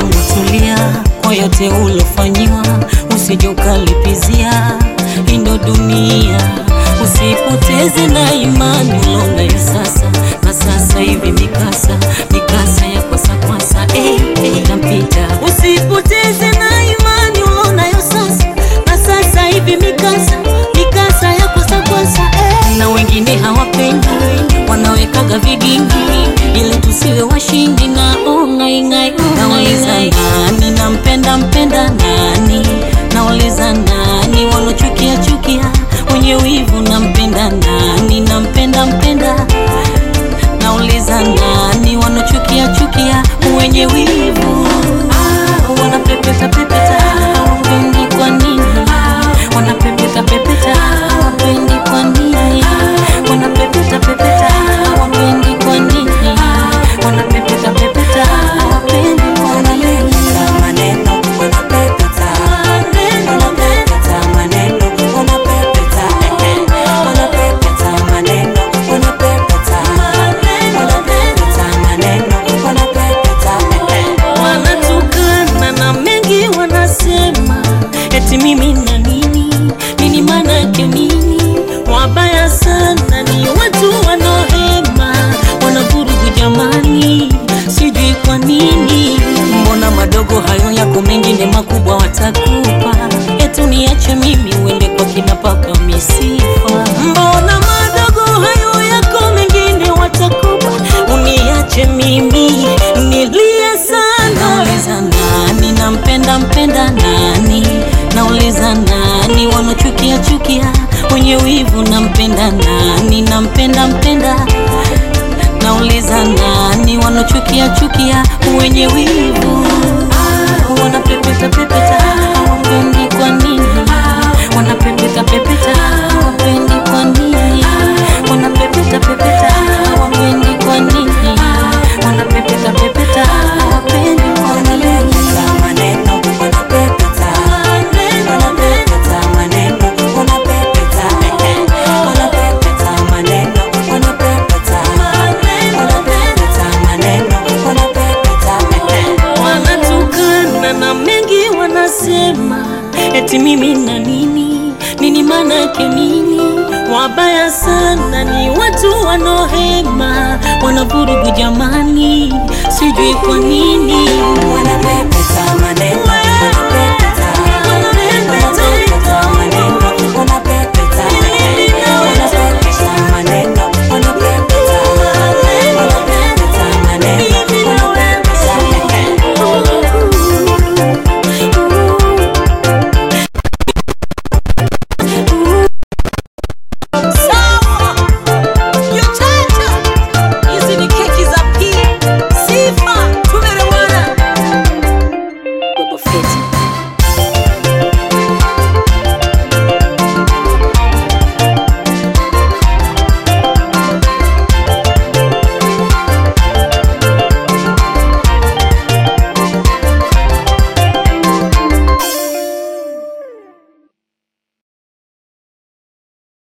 wangu tulia, kwa yote ulofanyiwa usije ukalipizia. Indo dunia, usipoteze na imani ulonayo sasa. Na sasa hivi mikasa ya kwasa itampita. Usipoteze na imani ulonayo sasa. Na sasa hivi mikasa ya kwasa Na wengine hawapendi, wanawekaga vigingi ili tusiwe washindi na ngai. Nauliza nani nampenda nani? Nauliza nani walochukia wenye wivu? Nampenda nani nampenda? Nauliza nani wanochukia wenye wivu? Wanapepeta wapendi kwa nini? Wanapepeta wapendi kwa nini? Wanapepeta wapendi kwa nini? Wanapepeta wapendi kwa nini? Maneno wanapepeta, wanapepeta maneno, wanapepeta wanapepeta maneno, wanapepeta maneno, wanapepeta. Wanatukana na mengi wanasema, eti mimi na nini manake nini? Wabaya sana ni watu wanohema, wanavurugu jamani, sijui kwa nini. Mbona madogo hayo yako mengine makubwa watakupa, eti niache mimi uende kwa kina paka misifa. Mbona madogo hayo yako mengine watakupa, uniache mimi nilie sana. Nauliza nani nampenda nani? Nauliza nani wanochukia wenye wivu? Nampenda nani nampenda? Nauliza nani wanochukia wenye wivu? Wanapepeta wapendi kwa nini? Wanapepeta wapendi kwa nini? Wanapepeta wapendi kwa nini? Wanapepeta wapendi kwa nini? Maneno wanapepeta, wanapepeta maneno, wanapepeta maneno, wanapepeta maneno, wanapepeta. Wanatukana na mengi wanasema, eti mimi na nini manake nini? Wabaya sana ni watu wanohema, wanavurugu jamani, sijui kwa nini. Wanapepeta